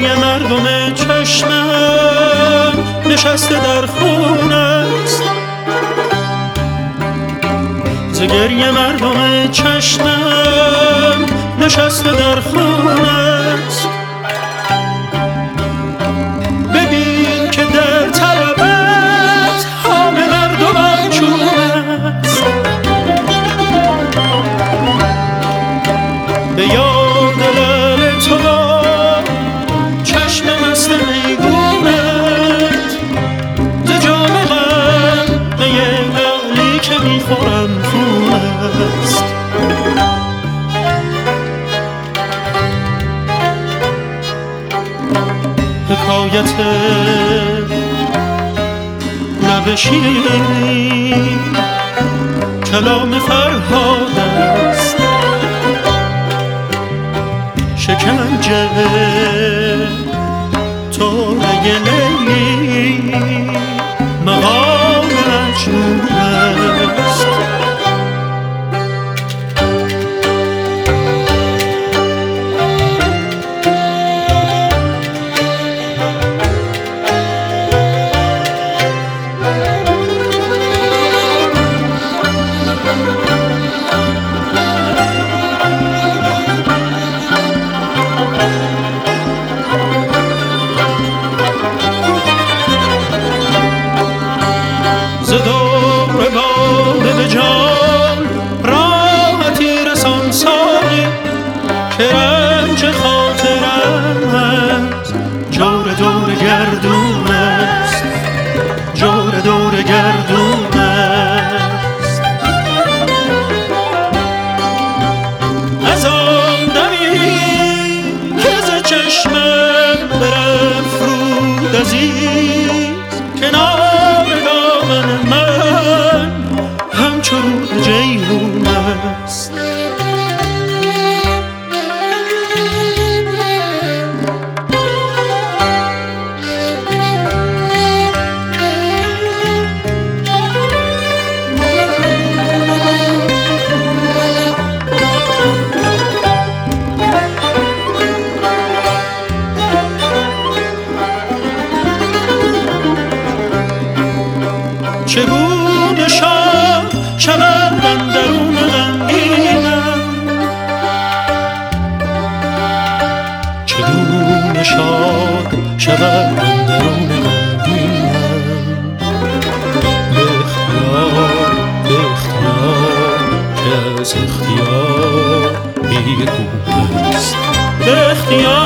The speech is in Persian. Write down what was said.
گریه مردم چشمم نشسته در خون است، ز گریه مردم چشمم نشسته در خون است. ببین که در طلبت همه مردم چون است، به یاد لعل تو با چشم مست میگونت، ز جام من می لعلی که میخورم خون است. حکایت لب شیرین کلام فرهاد است، شکنجه توره لیلی مقام مجنون است. ز دور باده به جان راحتی رسان ساقی، که رنج خاطرم از جور دور گردون است، جور دور گردون است. از آن دمی که ز چشمم برافرود عزیز، کنار دامن من همچو رود جیحون است. چگونه شاد شود اندرون غمگینم، چگونه شاد شود اندرون غمگینم، به اختیار که از اختیار بیرون است، به اختیار